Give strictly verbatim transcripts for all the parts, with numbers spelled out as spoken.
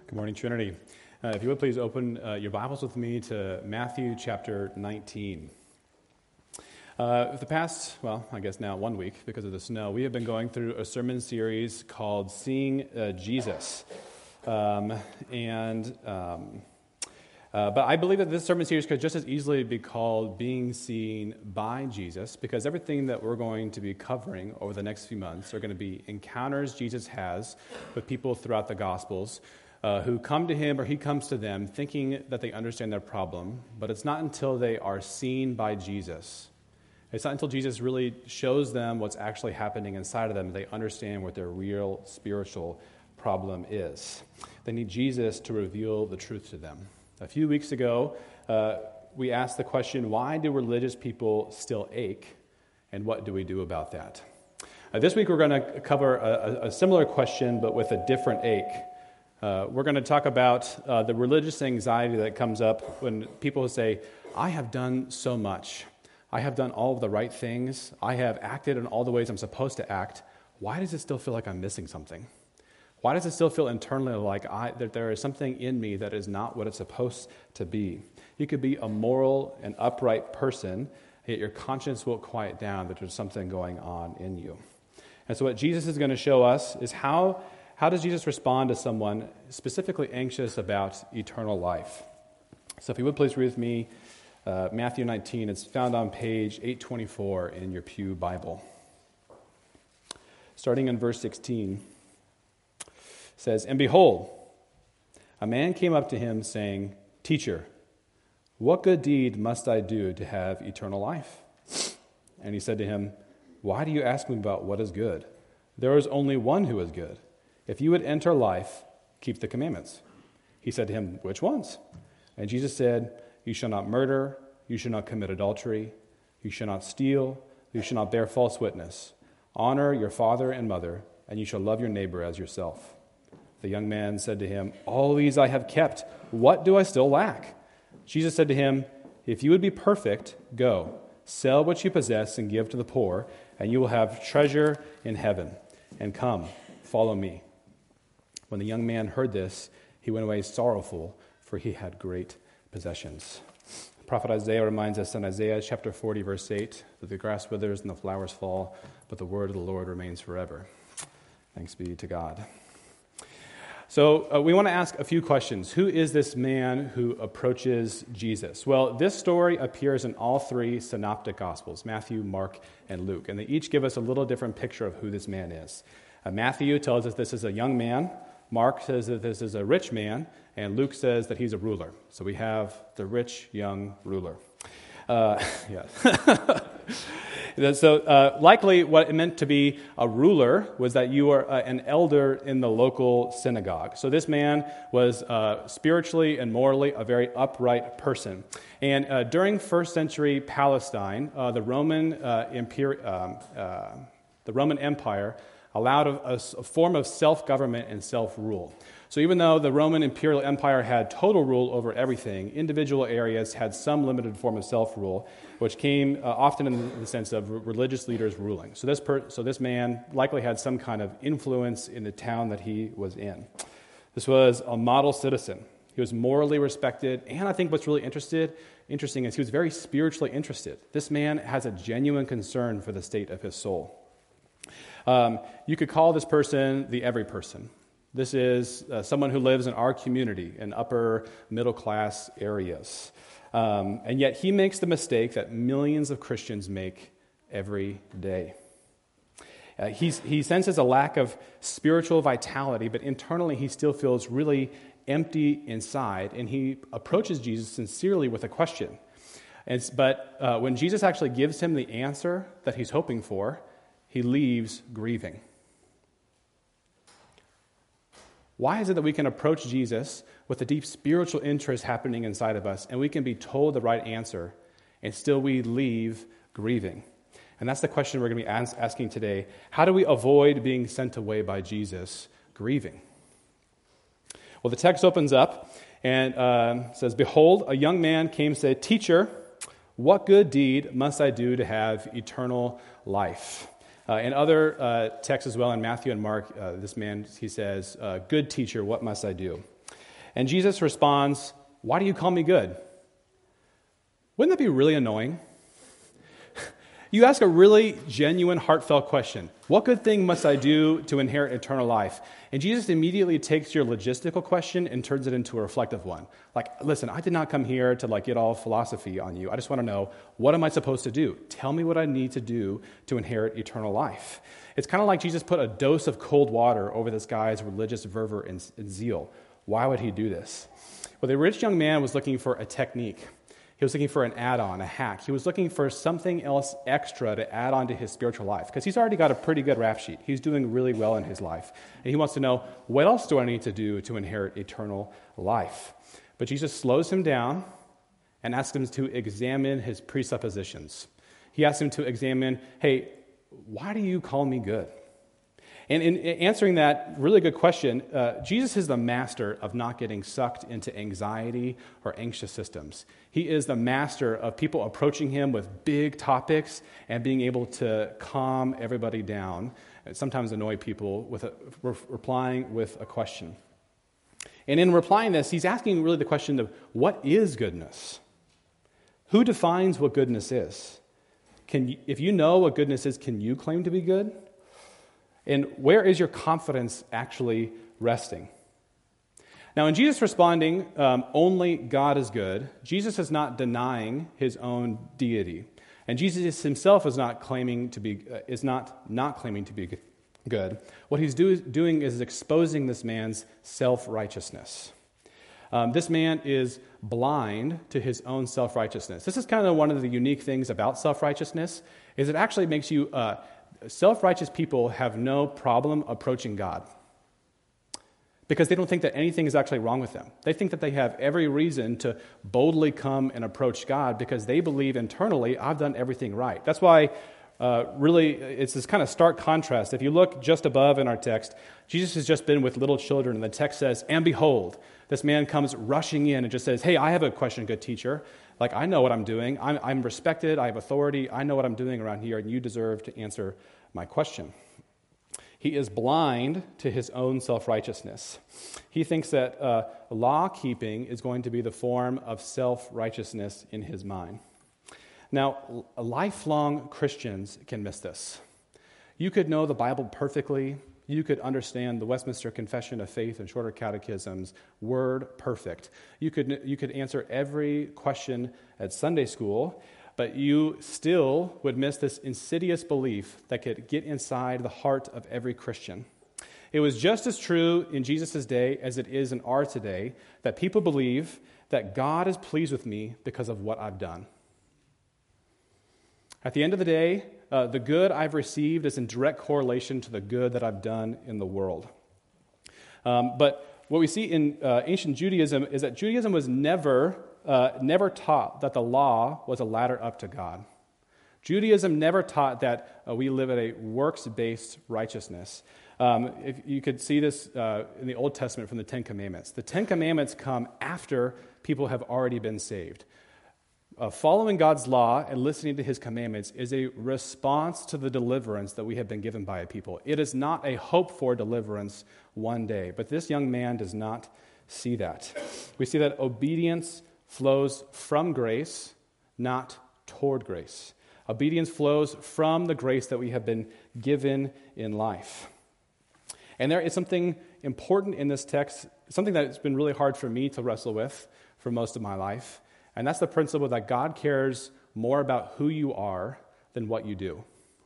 Good morning, Trinity. Uh, if you would please open uh, your Bibles with me to Matthew chapter nineteen. Uh, for the past, well, I guess now one week because of the snow, we have been going through a sermon series called Seeing uh, Jesus. Um, and, um, uh, but I believe that this sermon series could just as easily be called Being Seen by Jesus, because everything that we're going to be covering over the next few months are going to be encounters Jesus has with people throughout the Gospels, Uh, who come to him or he comes to them thinking that they understand their problem, but it's not until they are seen by Jesus. It's not until Jesus really shows them what's actually happening inside of them that they understand what their real spiritual problem is. They need Jesus to reveal the truth to them. A few weeks ago, uh, we asked the question, why do religious people still ache, and what do we do about that? Uh, this week we're going to cover a, a similar question, but with a different ache. Uh, we're going to talk about uh, the religious anxiety that comes up when people say, I have done so much. I have done all of the right things. I have acted in all the ways I'm supposed to act. Why does it still feel like I'm missing something? Why does it still feel internally like I, that there is something in me that is not what it's supposed to be? You could be a moral and upright person, yet your conscience won't quiet down that there's something going on in you. And so what Jesus is going to show us is how How does Jesus respond to someone specifically anxious about eternal life? So if you would please read with me uh, Matthew nineteen. It's found on page eight twenty-four in your Pew Bible. Starting in verse sixteen, it says, And behold, a man came up to him saying, Teacher, what good deed must I do to have eternal life? And he said to him, Why do you ask me about what is good? There is only one who is good. If you would enter life, keep the commandments. He said to him, Which ones? And Jesus said, You shall not murder, you shall not commit adultery, you shall not steal, you shall not bear false witness. Honor your father and mother, and you shall love your neighbor as yourself. The young man said to him, All these I have kept. What do I still lack? Jesus said to him, If you would be perfect, go, sell what you possess and give to the poor, and you will have treasure in heaven. And come, follow me. When the young man heard this, he went away sorrowful, for he had great possessions. The prophet Isaiah reminds us in Isaiah chapter forty, verse eight, that the grass withers and the flowers fall, but the word of the Lord remains forever. Thanks be to God. So uh, we want to ask a few questions. Who is this man who approaches Jesus? Well, this story appears in all three synoptic gospels, Matthew, Mark, and Luke, and they each give us a little different picture of who this man is. Uh, Matthew tells us this is a young man. Mark says that this is a rich man, and Luke says that he's a ruler. So we have the rich, young ruler. Uh, yeah. so uh, likely what it meant to be a ruler was that you were uh, an elder in the local synagogue. So this man was uh, spiritually and morally a very upright person. And uh, during first century Palestine, uh, the Roman uh, Imper- um, uh, the Roman Empire allowed a, a form of self-government and self-rule. So even though the Roman imperial empire had total rule over everything, individual areas had some limited form of self-rule, which came uh, often in the sense of r- religious leaders ruling. So this per- so this man likely had some kind of influence in the town that he was in. This was a model citizen. He was morally respected, and I think what's really interested, interesting is he was very spiritually interested. This man has a genuine concern for the state of his soul. Um, you could call this person the every person. This is uh, someone who lives in our community, in upper middle class areas. Um, and yet he makes the mistake that millions of Christians make every day. Uh, he's, he senses a lack of spiritual vitality, but internally he still feels really empty inside, and he approaches Jesus sincerely with a question. And, but uh, when Jesus actually gives him the answer that he's hoping for, he leaves grieving. Why is it that we can approach Jesus with a deep spiritual interest happening inside of us, and we can be told the right answer, and still we leave grieving? And that's the question we're going to be as- asking today. How do we avoid being sent away by Jesus grieving? Well, the text opens up and uh, says, Behold, a young man came and said, Teacher, what good deed must I do to have eternal life? Uh, in other uh, texts as well, in Matthew and Mark, uh, this man, he says, uh, Good teacher, what must I do? And Jesus responds, "Why do you call me good?" Wouldn't that be really annoying? You ask a really genuine, heartfelt question. What good thing must I do to inherit eternal life? And Jesus immediately takes your logistical question and turns it into a reflective one. Like, listen, I did not come here to like get all philosophy on you. I just want to know, what am I supposed to do? Tell me what I need to do to inherit eternal life. It's kind of like Jesus put a dose of cold water over this guy's religious fervor and, and zeal. Why would he do this? Well, the rich young man was looking for a technique. He was looking for an add-on, a hack. He was looking for something else extra to add on to his spiritual life because he's already got a pretty good rap sheet. He's doing really well in his life. And he wants to know, what else do I need to do to inherit eternal life? But Jesus slows him down and asks him to examine his presuppositions. He asks him to examine, hey, why do you call me good? And in answering that really good question, uh, Jesus is the master of not getting sucked into anxiety or anxious systems. He is the master of people approaching him with big topics and being able to calm everybody down and sometimes annoy people with a, re- replying with a question. And in replying this, he's asking really the question of, what is goodness? Who defines what goodness is? Can you, if you know what goodness is, can you claim to be good? And where is your confidence actually resting? Now, in Jesus responding, um, only God is good, Jesus is not denying his own deity. And Jesus himself is not claiming to be, uh, is not not claiming to be good. What he's do, doing is exposing this man's self-righteousness. Um, this man is blind to his own self-righteousness. This is kind of one of the unique things about self-righteousness, is it actually makes you... Uh, Self-righteous people have no problem approaching God because they don't think that anything is actually wrong with them. They think that they have every reason to boldly come and approach God because they believe internally, I've done everything right. That's why uh, really it's this kind of stark contrast. If you look just above in our text, Jesus has just been with little children, and the text says, and behold, this man comes rushing in and just says, hey, I have a question, good teacher. Like, I know what I'm doing. I'm, I'm respected. I have authority. I know what I'm doing around here, and you deserve to answer my question. He is blind to his own self-righteousness. He thinks that uh, law-keeping is going to be the form of self-righteousness in his mind. Now, lifelong Christians can miss this. You could know the Bible perfectly. You could understand the Westminster Confession of Faith and shorter catechisms, word perfect. You could you could answer every question at Sunday school, but you still would miss this insidious belief that could get inside the heart of every Christian. It was just as true in Jesus' day as it is in our today that people believe that God is pleased with me because of what I've done. At the end of the day, uh, the good I've received is in direct correlation to the good that I've done in the world. Um, but what we see in uh, ancient Judaism is that Judaism was never, uh, never taught that the law was a ladder up to God. Judaism never taught that uh, we live at a works-based righteousness. Um, if you could see this uh, in the Old Testament from the Ten Commandments. The Ten Commandments come after people have already been saved. Uh, following God's law and listening to his commandments is a response to the deliverance that we have been given by a people. It is not a hope for deliverance one day, but this young man does not see that. We see that obedience flows from grace, not toward grace. Obedience flows from the grace that we have been given in life. And there is something important in this text, something that's been really hard for me to wrestle with for most of my life. And that's the principle that God cares more about who you are than what you do.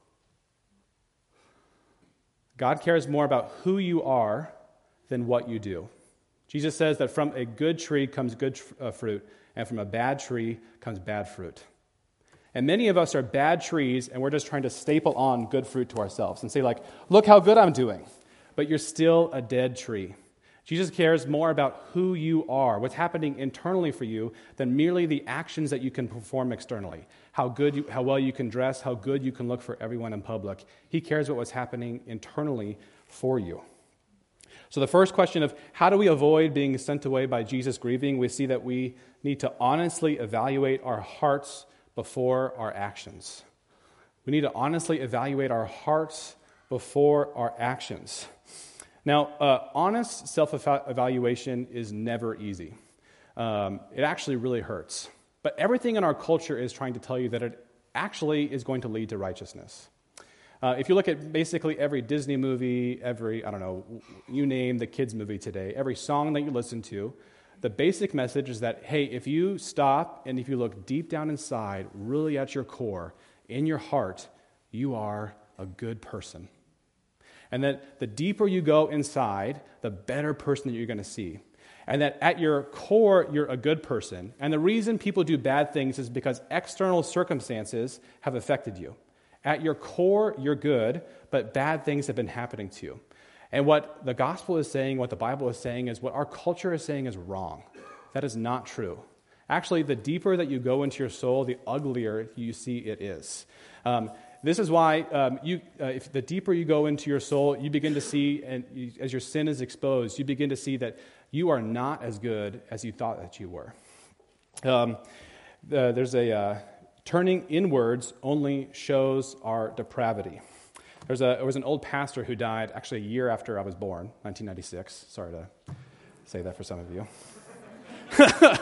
God cares more about who you are than what you do. Jesus says that from a good tree comes good uh, fruit, and from a bad tree comes bad fruit. And many of us are bad trees, and we're just trying to staple on good fruit to ourselves and say, like, look how good I'm doing. But you're still a dead tree. Jesus cares more about who you are, what's happening internally for you, than merely the actions that you can perform externally. How good, you, how well you can dress, how good you can look for everyone in public. He cares about what's happening internally for you. So the first question of how do we avoid being sent away by Jesus grieving, we see that we need to honestly evaluate our hearts before our actions. We need to honestly evaluate our hearts before our actions. Now, uh, honest self-evaluation is never easy. Um, it actually really hurts. But everything in our culture is trying to tell you that it actually is going to lead to righteousness. Uh, if you look at basically every Disney movie, every, I don't know, you name the kids' movie today, every song that you listen to, the basic message is that, hey, if you stop and if you look deep down inside, really at your core, in your heart, you are a good person. And that the deeper you go inside, the better person that you're going to see. And that at your core, you're a good person. And the reason people do bad things is because external circumstances have affected you. At your core, you're good, but bad things have been happening to you. And what the gospel is saying, what the Bible is saying, is what our culture is saying is wrong. That is not true. Actually, the deeper that you go into your soul, the uglier you see it is. Um, This is why um, you, uh, if the deeper you go into your soul, you begin to see, and you, as your sin is exposed, you begin to see that you are not as good as you thought that you were. Um, the, there's a uh, turning inwards only shows our depravity. There's a there was an old pastor who died actually a year after I was born, nineteen ninety-six. Sorry to say that for some of you. I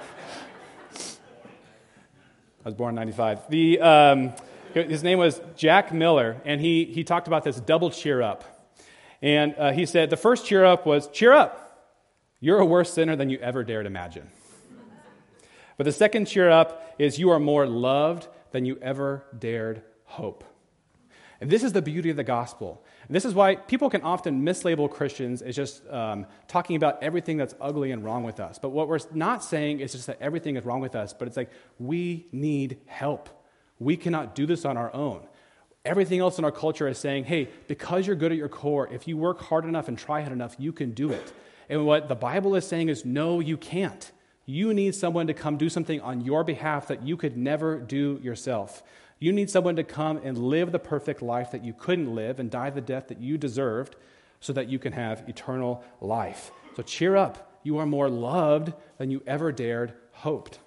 was born in ninety-five. The um, His name was Jack Miller, and he he talked about this double cheer up. And uh, he said the first cheer up was, cheer up. You're a worse sinner than you ever dared imagine. But the second cheer up is you are more loved than you ever dared hope. And this is the beauty of the gospel. And this is why people can often mislabel Christians as just um, talking about everything that's ugly and wrong with us. But what we're not saying is just that everything is wrong with us, but it's like we need help. We cannot do this on our own. Everything else in our culture is saying, hey, because you're good at your core, if you work hard enough and try hard enough, you can do it. And what the Bible is saying is, no, you can't. You need someone to come do something on your behalf that you could never do yourself. You need someone to come and live the perfect life that you couldn't live and die the death that you deserved so that you can have eternal life. So cheer up. You are more loved than you ever dared hoped.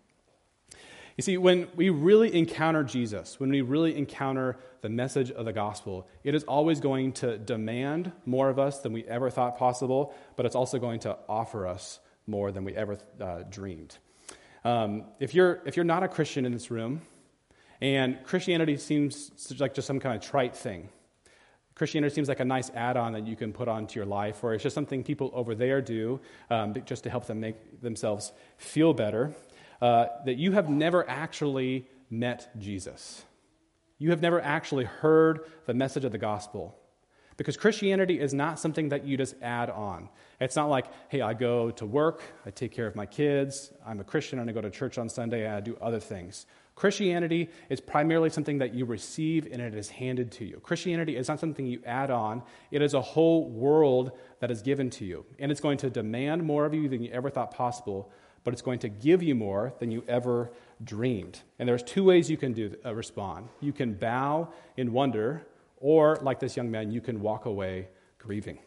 You see, when we really encounter Jesus, when we really encounter the message of the gospel, it is always going to demand more of us than we ever thought possible, but it's also going to offer us more than we ever uh, dreamed. Um, if you're if you're not a Christian in this room, and Christianity seems like just some kind of trite thing, Christianity seems like a nice add-on that you can put onto your life, or it's just something people over there do um, just to help them make themselves feel better, uh, that you have never actually met Jesus. You have never actually heard the message of the gospel. Because Christianity is not something that you just add on. It's not like, hey, I go to work, I take care of my kids, I'm a Christian, and I go to church on Sunday, and I do other things. Christianity is primarily something that you receive and it is handed to you. Christianity is not something you add on. It is a whole world that is given to you. And it's going to demand more of you than you ever thought possible, but it's going to give you more than you ever dreamed. And there's two ways you can do uh, respond. You can bow in wonder, or, like this young man, you can walk away grieving.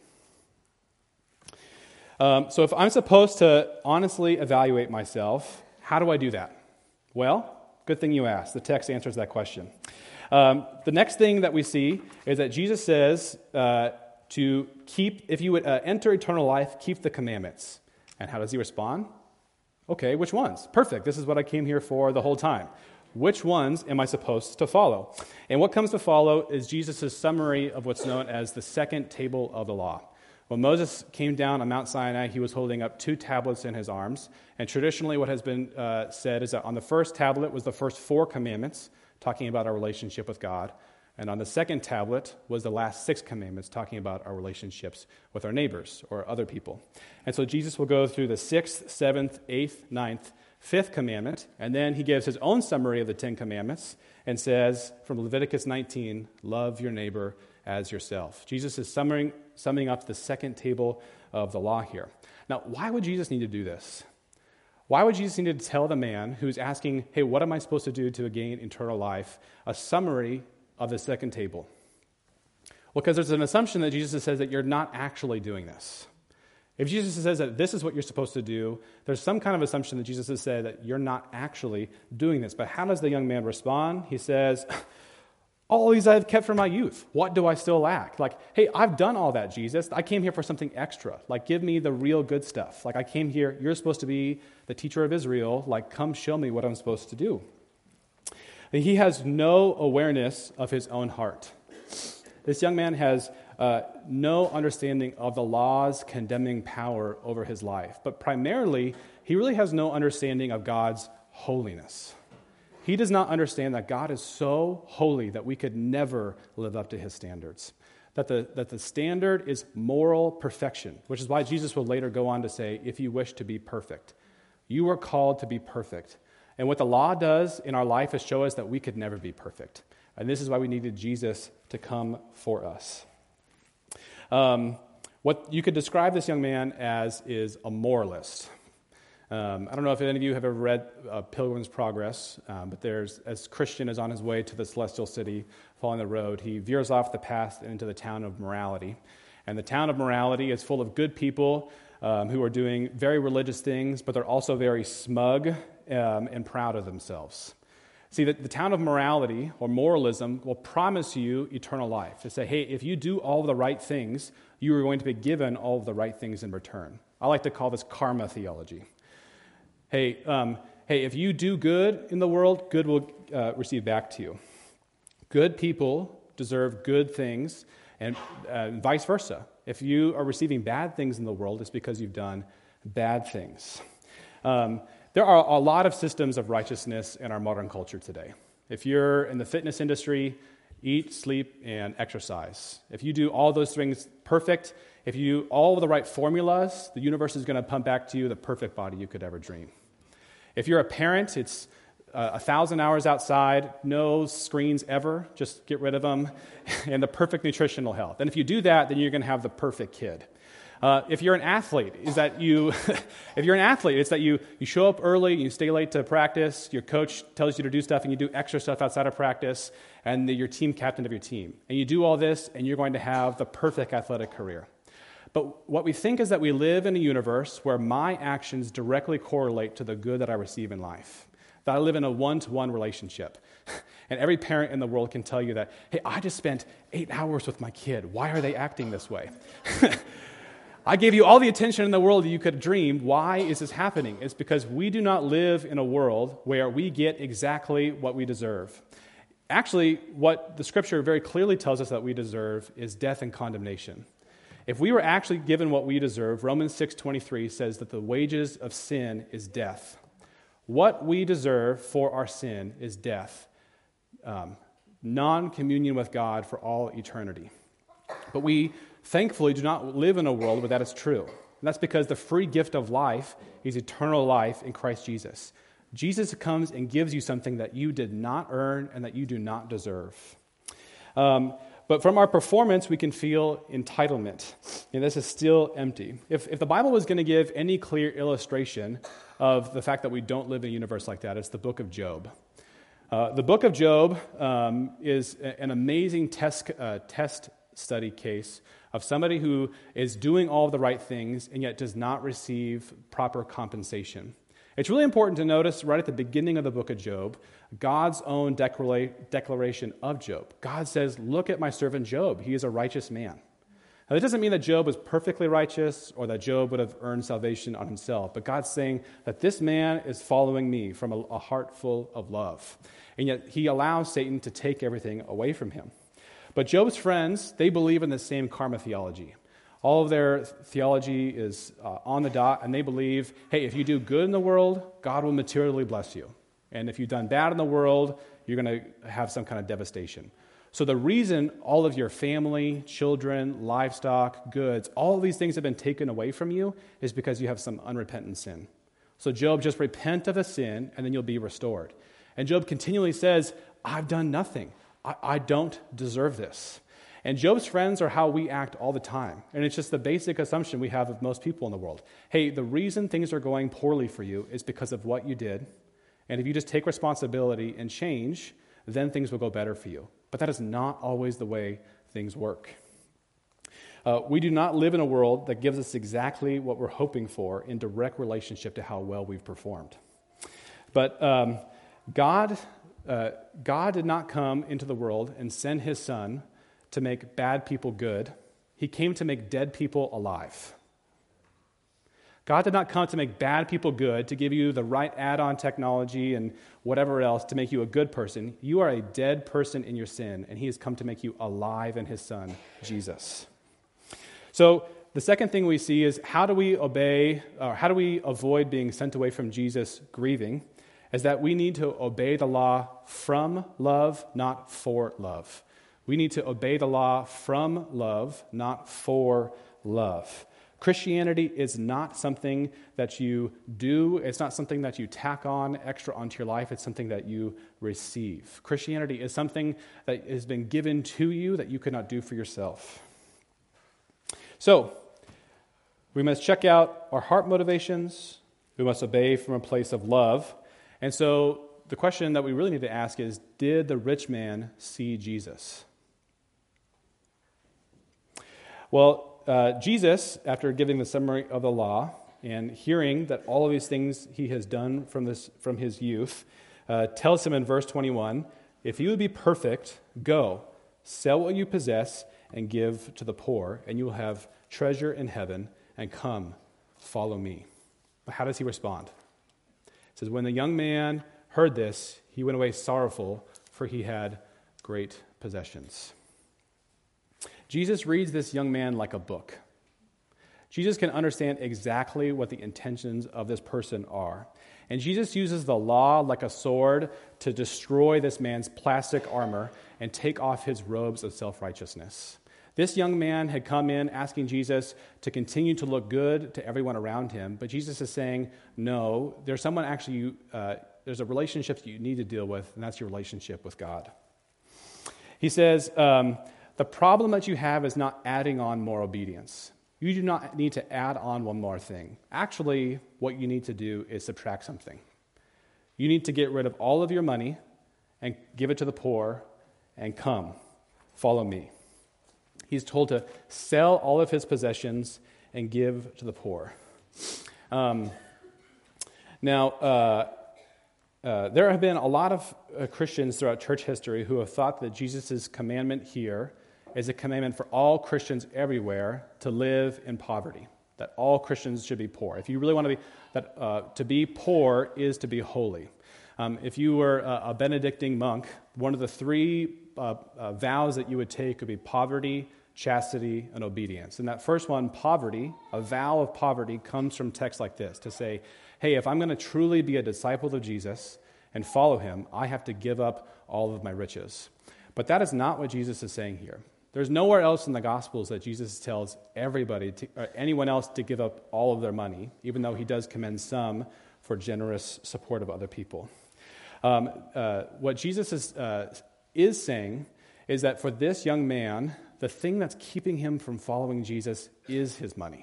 Um, so if I'm supposed to honestly evaluate myself, how do I do that? Well, good thing you asked. The text answers that question. Um, the next thing that we see is that Jesus says uh, to keep, if you would uh, enter eternal life, keep the commandments. And how does he respond? Okay, which ones? Perfect. This is what I came here for the whole time. Which ones am I supposed to follow? And what comes to follow is Jesus' summary of what's known as the second table of the law. When Moses came down on Mount Sinai, he was holding up two tablets in his arms. And traditionally what has been uh, said is that on the first tablet was the first four commandments, talking about our relationship with God. And on the second tablet was the last six commandments, talking about our relationships with our neighbors or other people. And so Jesus will go through the sixth, seventh, eighth, ninth, fifth commandment, and then he gives his own summary of the Ten Commandments and says from Leviticus nineteen, love your neighbor as yourself. Jesus is summing, summing up the second table of the law here. Now, why would Jesus need to do this? Why would Jesus need to tell the man who's asking, hey, what am I supposed to do to gain eternal life, a summary of the second table? Well, because there's an assumption that Jesus says that you're not actually doing this. If Jesus says that this is what you're supposed to do, there's some kind of assumption that Jesus has said that you're not actually doing this. But how does the young man respond? He says, All these I've kept from my youth. What do I still lack? Like, hey, I've done all that, Jesus. I came here for something extra. Like, give me the real good stuff. Like, I came here, you're supposed to be the teacher of Israel. Like, come show me what I'm supposed to do. And he has no awareness of his own heart. This young man has uh, no understanding of the law's condemning power over his life. But primarily, he really has no understanding of God's holiness. He does not understand that God is so holy that we could never live up to his standards. That the, that the standard is moral perfection, which is why Jesus will later go on to say, if you wish to be perfect, you are called to be perfect. And what the law does in our life is show us that we could never be perfect. And this is why we needed Jesus to come for us. Um, what you could describe this young man as is a moralist. Um, I don't know if any of you have ever read uh, Pilgrim's Progress, um, but there's, as Christian is on his way to the celestial city, following the road, he veers off the path into the town of morality. And the town of morality is full of good people um, who are doing very religious things, but they're also very smug um, and proud of themselves. See, the, the town of morality, or moralism, will promise you eternal life. To say, hey, if you do all of the right things, you are going to be given all of the right things in return. I like to call this karma theology. Hey, um, hey, if you do good in the world, good will uh, receive back to you. Good people deserve good things, and uh, vice versa. If you are receiving bad things in the world, it's because you've done bad things. Um, there are a lot of systems of righteousness in our modern culture today. If you're in the fitness industry, eat, sleep, and exercise. If you do all those things perfect, if you do all of the right formulas, the universe is going to pump back to you the perfect body you could ever dream. If you're a parent, it's uh, a thousand hours outside, no screens ever, just get rid of them, and the perfect nutritional health. And if you do that, then you're going to have the perfect kid. Uh, if you're an athlete, is that you? if you're an athlete, it's that you you show up early, you stay late to practice. Your coach tells you to do stuff, and you do extra stuff outside of practice, and you're team captain of your team. And you do all this, and you're going to have the perfect athletic career. But what we think is that we live in a universe where my actions directly correlate to the good that I receive in life. That I live in a one-to-one relationship. And every parent in the world can tell you that, hey, I just spent eight hours with my kid. Why are they acting this way? I gave you all the attention in the world that you could have dreamed. Why is this happening? It's because we do not live in a world where we get exactly what we deserve. Actually, what the scripture very clearly tells us that we deserve is death and condemnation. If we were actually given what we deserve, Romans six twenty-three says that the wages of sin is death. What we deserve for our sin is death, um, non-communion with God for all eternity. But we thankfully do not live in a world where that is true. And that's because the free gift of life is eternal life in Christ Jesus. Jesus comes and gives you something that you did not earn and that you do not deserve. Um, But from our performance, we can feel entitlement, and this is still empty. If, if the Bible was going to give any clear illustration of the fact that we don't live in a universe like that, it's the book of Job. Uh, the book of Job um, is a, an amazing test, uh, test study case of somebody who is doing all of the right things and yet does not receive proper compensation. It's really important to notice right at the beginning of the book of Job, God's own declara- declaration of Job. God says, look at my servant Job. He is a righteous man. Now, that doesn't mean that Job was perfectly righteous or that Job would have earned salvation on himself, but God's saying that this man is following me from a, a heart full of love. And yet he allows Satan to take everything away from him. But Job's friends, they believe in the same karma theology. All of their theology is uh, on the dot, and they believe, hey, if you do good in the world, God will materially bless you. And if you've done bad in the world, you're going to have some kind of devastation. So the reason all of your family, children, livestock, goods, all of these things have been taken away from you is because you have some unrepentant sin. So Job, just repent of the sin, and then you'll be restored. And Job continually says, I've done nothing. I, I don't deserve this. And Job's friends are how we act all the time. And it's just the basic assumption we have of most people in the world. Hey, the reason things are going poorly for you is because of what you did. And if you just take responsibility and change, then things will go better for you. But that is not always the way things work. Uh, we do not live in a world that gives us exactly what we're hoping for in direct relationship to how well we've performed. But um, God uh, God did not come into the world and send his son to make bad people good. He came to make dead people alive. God did not come to make bad people good, to give you the right add-on technology and whatever else to make you a good person. You are a dead person in your sin, and he has come to make you alive in his son, Jesus. So the second thing we see is how do we obey, or how do we avoid being sent away from Jesus grieving, is that we need to obey the law from love, not for love. We need to obey the law from love, not for love. Christianity is not something that you do. It's not something that you tack on extra onto your life. It's something that you receive. Christianity is something that has been given to you that you cannot do for yourself. So, we must check out our heart motivations. We must obey from a place of love. And so, the question that we really need to ask is, did the rich man see Jesus? Well, Uh, Jesus, after giving the summary of the law and hearing that all of these things he has done from this from his youth, uh, tells him in verse twenty-one, if you would be perfect, go, sell what you possess and give to the poor, and you will have treasure in heaven, and come, follow me. But how does he respond? It says, when the young man heard this, he went away sorrowful, for he had great possessions. Jesus reads this young man like a book. Jesus can understand exactly what the intentions of this person are. And Jesus uses the law like a sword to destroy this man's plastic armor and take off his robes of self-righteousness. This young man had come in asking Jesus to continue to look good to everyone around him, but Jesus is saying, no, there's someone actually, you, uh, there's a relationship that you need to deal with, and that's your relationship with God. He says, um, the problem that you have is not adding on more obedience. You do not need to add on one more thing. Actually, what you need to do is subtract something. You need to get rid of all of your money and give it to the poor and come, follow me. He's told to sell all of his possessions and give to the poor. Um, now, uh, uh, there have been a lot of uh, Christians throughout church history who have thought that Jesus' commandment here is a commandment for all Christians everywhere to live in poverty, that all Christians should be poor. If you really want to be, that uh, to be poor is to be holy. Um, if you were a, a Benedictine monk, one of the three uh, uh, vows that you would take would be poverty, chastity, and obedience. And that first one, poverty, a vow of poverty, comes from texts like this, to say, hey, if I'm going to truly be a disciple of Jesus and follow him, I have to give up all of my riches. But that is not what Jesus is saying here. There's nowhere else in the Gospels that Jesus tells everybody, to, or anyone else, to give up all of their money, even though he does commend some for generous support of other people. Um, uh, what Jesus is, uh, is saying is that for this young man, the thing that's keeping him from following Jesus is his money.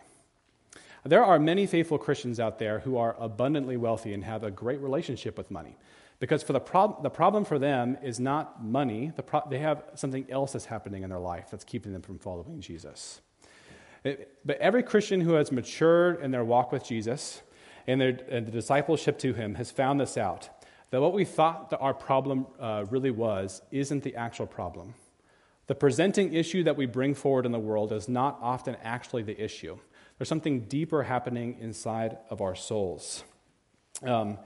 There are many faithful Christians out there who are abundantly wealthy and have a great relationship with money. Because for the, prob- the problem for them is not money. The pro- they have something else that's happening in their life that's keeping them from following Jesus. It, but every Christian who has matured in their walk with Jesus and, their, and the discipleship to him has found this out, that what we thought that our problem uh, really was isn't the actual problem. The presenting issue that we bring forward in the world is not often actually the issue. There's something deeper happening inside of our souls. Um,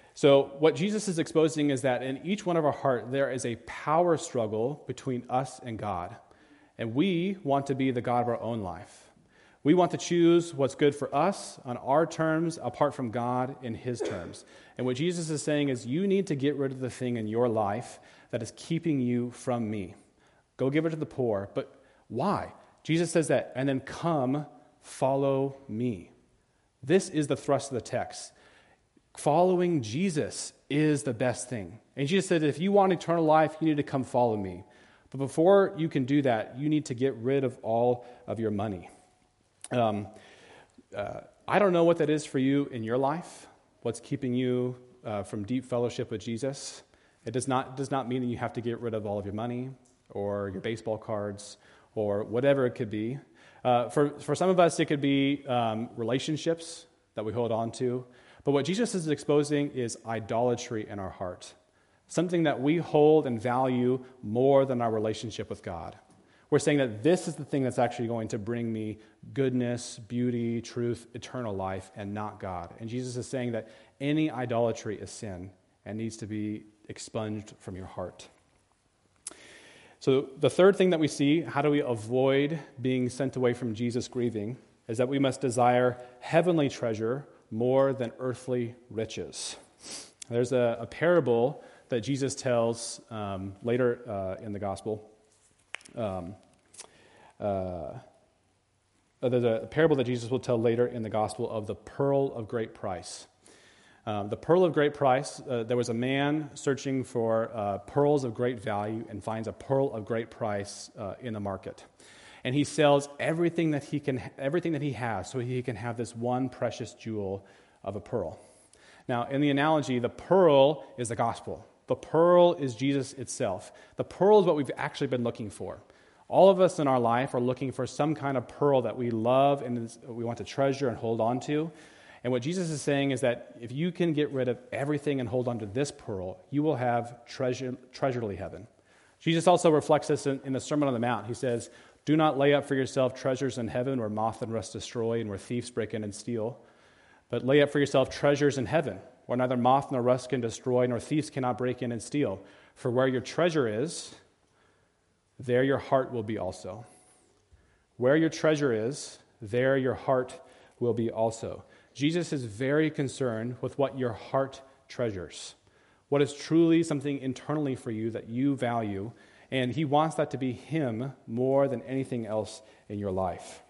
So what Jesus is exposing is that in each one of our heart, there is a power struggle between us and God. And we want to be the God of our own life. We want to choose what's good for us on our terms, apart from God in his terms. And what Jesus is saying is you need to get rid of the thing in your life that is keeping you from me. Go give it to the poor. But why? Jesus says that, and then come, follow me. This is the thrust of the text. Following Jesus is the best thing. And Jesus said, if you want eternal life, you need to come follow me. But before you can do that, you need to get rid of all of your money. Um, uh, I don't know what that is for you in your life, what's keeping you uh, from deep fellowship with Jesus. It does not, does not mean that you have to get rid of all of your money or your baseball cards or whatever it could be. Uh, for, for some of us, it could be um, relationships that we hold on to. But what Jesus is exposing is idolatry in our heart. something that we hold and value more than our relationship with God. We're saying that this is the thing that's actually going to bring me goodness, beauty, truth, eternal life, and not God. And Jesus is saying that any idolatry is sin and needs to be expunged from your heart. So the third thing that we see, how do we avoid being sent away from Jesus grieving, is that we must desire heavenly treasure more than earthly riches. There's a, a parable that Jesus tells um, later uh, in the gospel. Um, uh, there's a parable that Jesus will tell later in the gospel of the pearl of great price. Um, the pearl of great price, uh, there was a man searching for uh, pearls of great value and finds a pearl of great price uh, in the market. And he sells everything that he can, everything that he has so he can have this one precious jewel of a pearl. Now, in the analogy, the pearl is the gospel. The pearl is Jesus itself. The pearl is what we've actually been looking for. All of us in our life are looking for some kind of pearl that we love and we want to treasure and hold on to. And what Jesus is saying is that if you can get rid of everything and hold on to this pearl, you will have treasure, treasurely heaven. Jesus also reflects this in, in the Sermon on the Mount. He says, "Do not lay up for yourself treasures in heaven where moth and rust destroy and where thieves break in and steal, but lay up for yourself treasures in heaven where neither moth nor rust can destroy nor thieves cannot break in and steal. For where your treasure is, there your heart will be also." Where your treasure is, there your heart will be also. Jesus is very concerned with what your heart treasures, what is truly something internally for you that you value, and he wants that to be him more than anything else in your life.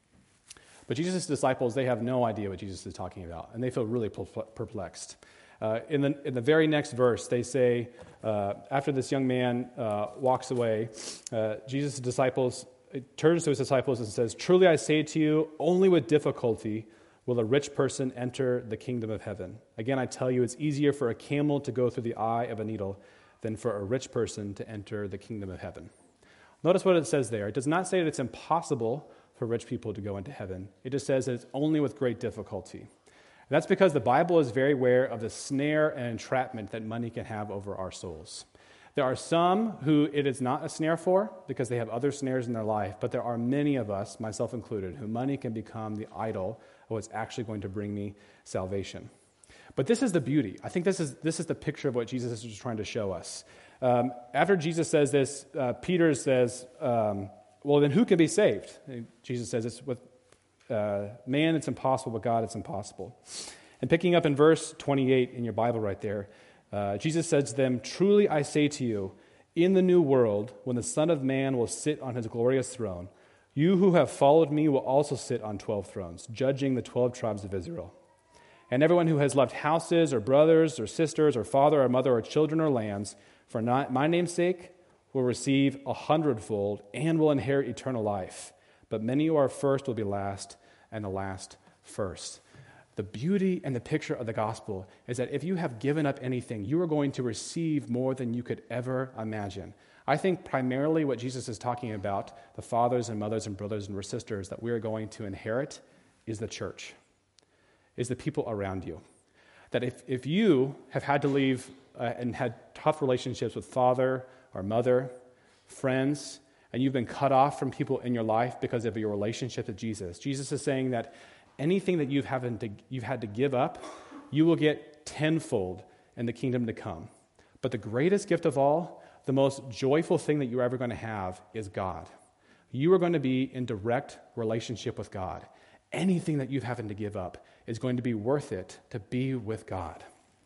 But Jesus' disciples, they have no idea what Jesus is talking about, and they feel really perplexed. Uh, in the in the very next verse, they say, uh, after this young man uh, walks away, uh, Jesus' disciples turns to his disciples and says, "Truly I say to you, only with difficulty will a rich person enter the kingdom of heaven. Again, I tell you, it's easier for a camel to go through the eye of a needle than for a rich person to enter the kingdom of heaven." Notice what it says there. It does not say that it's impossible for rich people to go into heaven. It just says that it's only with great difficulty. And that's because the Bible is very aware of the snare and entrapment that money can have over our souls. There are some who it is not a snare for because they have other snares in their life, but there are many of us, myself included, who money can become the idol of what's actually going to bring me salvation. But this is the beauty. I think this is this is the picture of what Jesus is trying to show us. Um, after Jesus says this, uh, Peter says, um, well, then who can be saved? And Jesus says it's with uh, man it's impossible, with God it's impossible. And picking up in verse twenty-eight in your Bible right there, uh, Jesus says to them, "Truly I say to you, in the new world, when the Son of Man will sit on his glorious throne, you who have followed me will also sit on twelve thrones, judging the twelve tribes of Israel. And everyone who has left houses or brothers or sisters or father or mother or children or lands for not my name's sake will receive a hundredfold and will inherit eternal life. But many who are first will be last, and the last first." The beauty and the picture of the gospel is that if you have given up anything, you are going to receive more than you could ever imagine. I think primarily what Jesus is talking about, the fathers and mothers and brothers and sisters that we are going to inherit, is the church, is the people around you. That if, if you have had to leave uh, and had tough relationships with father or mother, friends, and you've been cut off from people in your life because of your relationship with Jesus, Jesus is saying that anything that you've, having to, you've had to give up, you will get tenfold in the kingdom to come. But the greatest gift of all, the most joyful thing that you're ever going to have is God. You are going to be in direct relationship with God. Anything that you've having to give up is going to be worth it to be with God.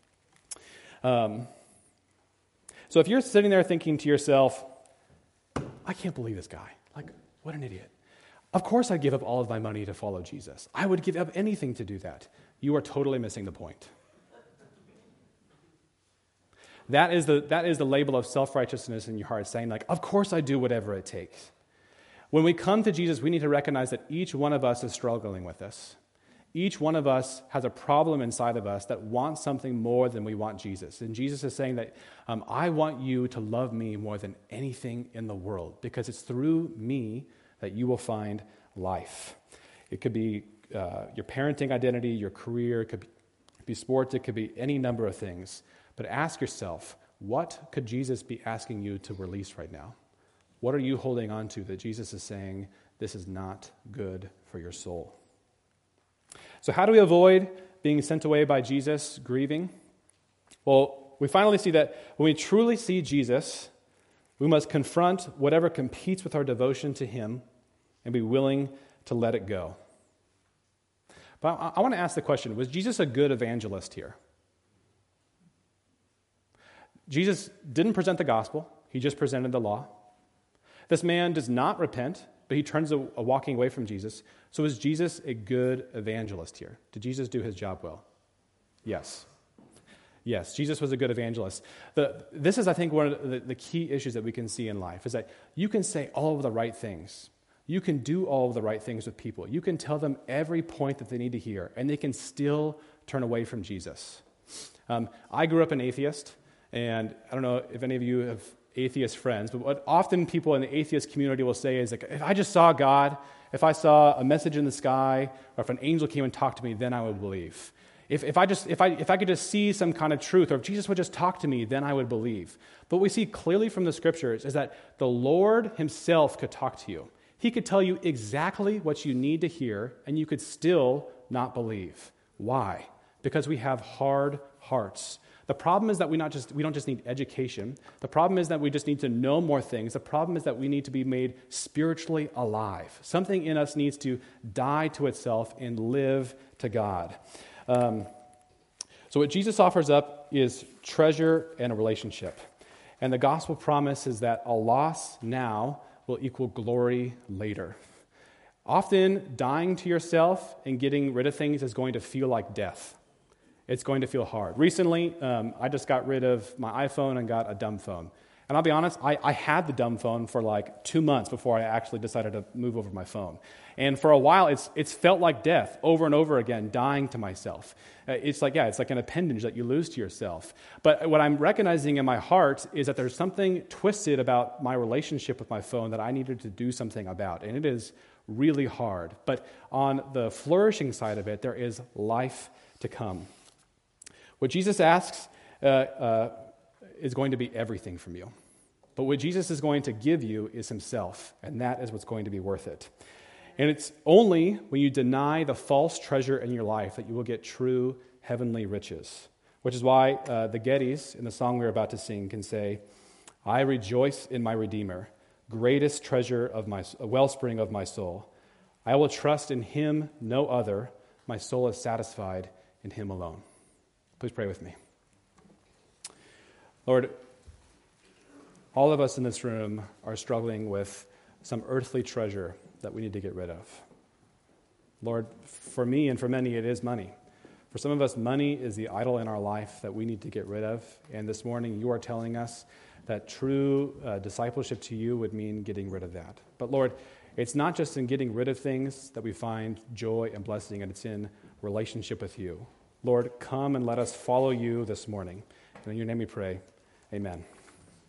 Um, so if you're sitting there thinking to yourself, "I can't believe this guy. Like, what an idiot. Of course I'd give up all of my money to follow Jesus. I would give up anything to do that." You are totally missing the point. That is the, that is the label of self-righteousness in your heart, saying like, "Of course I do whatever it takes." When we come to Jesus, we need to recognize that each one of us is struggling with this. Each one of us has a problem inside of us that wants something more than we want Jesus. And Jesus is saying that, um, I want you to love me more than anything in the world, because it's through me that you will find life. It could be uh, your parenting identity, your career, it could be, it could be sports, it could be any number of things. But ask yourself, what could Jesus be asking you to release right now? What are you holding on to that Jesus is saying, this is not good for your soul? So how do we avoid being sent away by Jesus, grieving? Well, we finally see that when we truly see Jesus, we must confront whatever competes with our devotion to him and be willing to let it go. But I, I want to ask the question, was Jesus a good evangelist here? Jesus didn't present the gospel. He just presented the law. This man does not repent, but he turns a, a walking away from Jesus. So is Jesus a good evangelist here? Did Jesus do his job well? Yes. Yes, Jesus was a good evangelist. The, this is, I think, one of the, the key issues that we can see in life, is that you can say all of the right things. You can do all of the right things with people. You can tell them every point that they need to hear, and they can still turn away from Jesus. Um, I grew up an atheist, and I don't know if any of you have atheist friends, but what often people in the atheist community will say is, like, if I just saw God, if I saw a message in the sky, or if an angel came and talked to me, then I would believe. If, if I just if I if I could just see some kind of truth, or if Jesus would just talk to me, then I would believe. But what we see clearly from the scriptures is that the Lord himself could talk to you. He could tell you exactly what you need to hear, and you could still not believe. Why? Because we have hard hearts. The problem is that we not just we don't just need education. The problem is that we just need to know more things. The problem is that we need to be made spiritually alive. Something in us needs to die to itself and live to God. Um, so what Jesus offers up is treasure and a relationship. And the gospel promise is that a loss now will equal glory later. Often, dying to yourself and getting rid of things is going to feel like death. It's going to feel hard. Recently, um, I just got rid of my iPhone and got a dumb phone. And I'll be honest, I, I had the dumb phone for like two months before I actually decided to move over my phone. And for a while, it's it's felt like death over and over again, dying to myself. Uh, it's like, yeah, it's like an appendage that you lose to yourself. But what I'm recognizing in my heart is that there's something twisted about my relationship with my phone that I needed to do something about. And it is really hard. But on the flourishing side of it, there is life to come. What Jesus asks uh, uh, is going to be everything from you. But what Jesus is going to give you is himself, and that is what's going to be worth it. And it's only when you deny the false treasure in your life that you will get true heavenly riches, which is why uh, the Gettys, in the song we're about to sing, can say, I rejoice in my Redeemer, greatest treasure of my a wellspring of my soul. I will trust in him, no other. My soul is satisfied in him alone. Please pray with me. Lord, all of us in this room are struggling with some earthly treasure that we need to get rid of. Lord, for me and for many, it is money. For some of us, money is the idol in our life that we need to get rid of. And this morning, you are telling us that true uh, discipleship to you would mean getting rid of that. But Lord, it's not just in getting rid of things that we find joy and blessing, and it's in relationship with you. Lord, come and let us follow you this morning. And in your name we pray, amen.